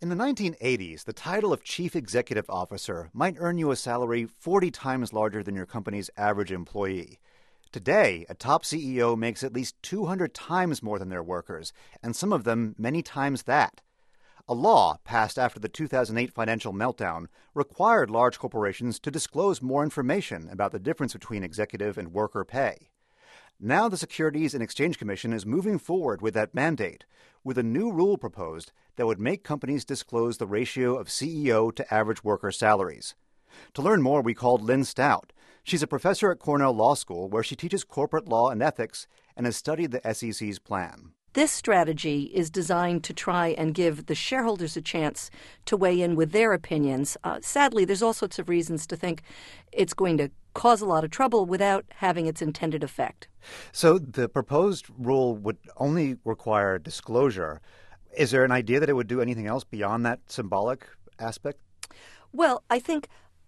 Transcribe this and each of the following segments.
In the 1980s, the title of Chief Executive Officer might earn you a salary 40 times larger than your company's average employee. Today, a top CEO makes at least 200 times more than their workers, and some of them many times that. A law passed after the 2008 financial meltdown required large corporations to disclose more information about the difference between executive and worker pay. Now the Securities and Exchange Commission is moving forward with that mandate, with a new rule proposed that would make companies disclose the ratio of CEO to average worker salaries. To learn more, we called Lynn Stout. She's a professor at Cornell Law School, where she teaches corporate law and ethics and has studied the SEC's plan. This strategy is designed to try and give the shareholders a chance to weigh in with their opinions. Sadly, there's all sorts of reasons to think it's going to cause a lot of trouble without having its intended effect. So the proposed rule would only require disclosure. Is there an idea that it would do anything else beyond that symbolic aspect? Well, I think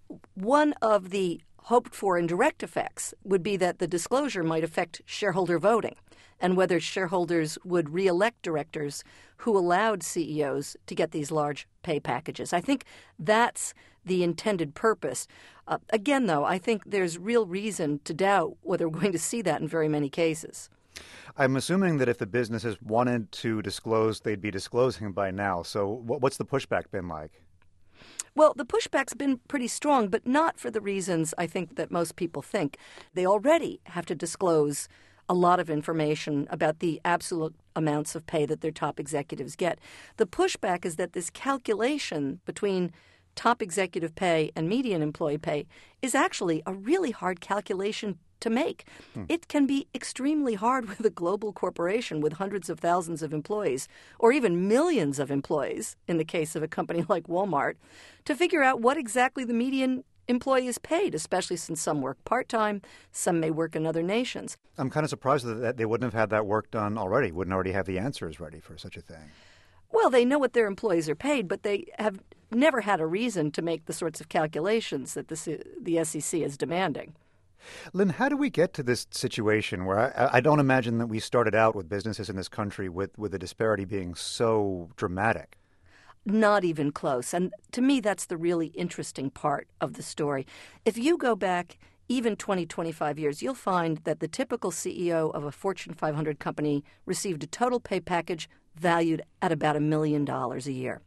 one of the hoped-for indirect effects would be that the disclosure might affect shareholder voting and whether shareholders would re-elect directors who allowed CEOs to get these large pay packages. I think that's the intended purpose. Again, though, I think there's real reason to doubt whether we're going to see that in very many cases. I'm assuming that if the businesses wanted to disclose, they'd be disclosing by now. So what's the pushback been like? Well, the pushback's been pretty strong, but not for the reasons I think that most people think. They already have to disclose a lot of information about the absolute amounts of pay that their top executives get. The pushback is that this calculation between top executive pay and median employee pay is actually a really hard calculation to make. It can be extremely hard with a global corporation with hundreds of thousands of employees, or even millions of employees, in the case of a company like Walmart, to figure out what exactly the median employee is paid, especially since some work part-time, some may work in other nations. I'm kind of surprised that they wouldn't have had that work done already, wouldn't already have the answers ready for such a thing. Well, they know what their employees are paid, but they have never had a reason to make the sorts of calculations that the SEC is demanding. Lynn, how do we get to this situation where I don't imagine that we started out with businesses in this country with the disparity being so dramatic? Not even close. And to me, that's the really interesting part of the story. If you go back even 20, 25 years, you'll find that the typical CEO of a Fortune 500 company received a total pay package valued at about $1 million a year.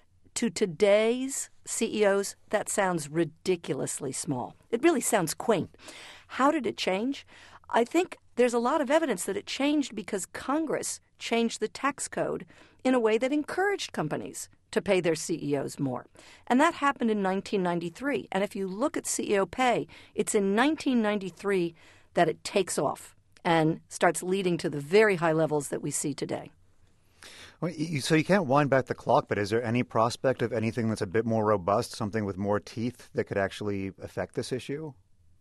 To today's CEOs, that sounds ridiculously small. It really sounds quaint. How did it change? I think there's a lot of evidence that it changed because Congress changed the tax code in a way that encouraged companies to pay their CEOs more. And that happened in 1993. And if you look at CEO pay, it's in 1993 that it takes off and starts leading to the very high levels that we see today. Well, so you can't wind back the clock, but is there any prospect of anything that's a bit more robust, something with more teeth that could actually affect this issue?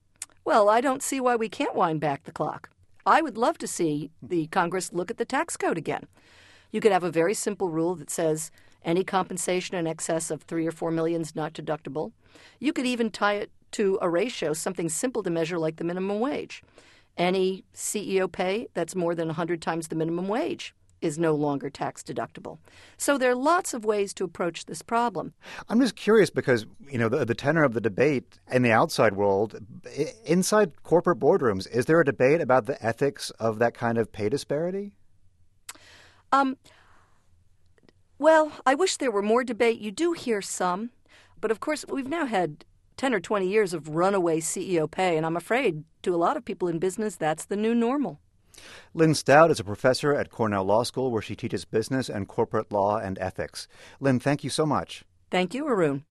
Well, I don't see why we can't wind back the clock. I would love to see the Congress look at the tax code again. You could have a very simple rule that says any compensation in excess of $3 or $4 million is not deductible. You could even tie it to a ratio, something simple to measure like the minimum wage. Any CEO pay that's more than 100 times the minimum wage is no longer tax deductible. So there are lots of ways to approach this problem. I'm just curious because, the tenor of the debate in the outside world, inside corporate boardrooms, is there a debate about the ethics of that kind of pay disparity? Well, I wish there were more debate. You do hear some. But of course, we've now had 10 or 20 years of runaway CEO pay, and I'm afraid to a lot of people in business, that's the new normal. Lynn Stout is a professor at Cornell Law School, where she teaches business and corporate law and ethics. Lynn, thank you so much. Thank you, Arun.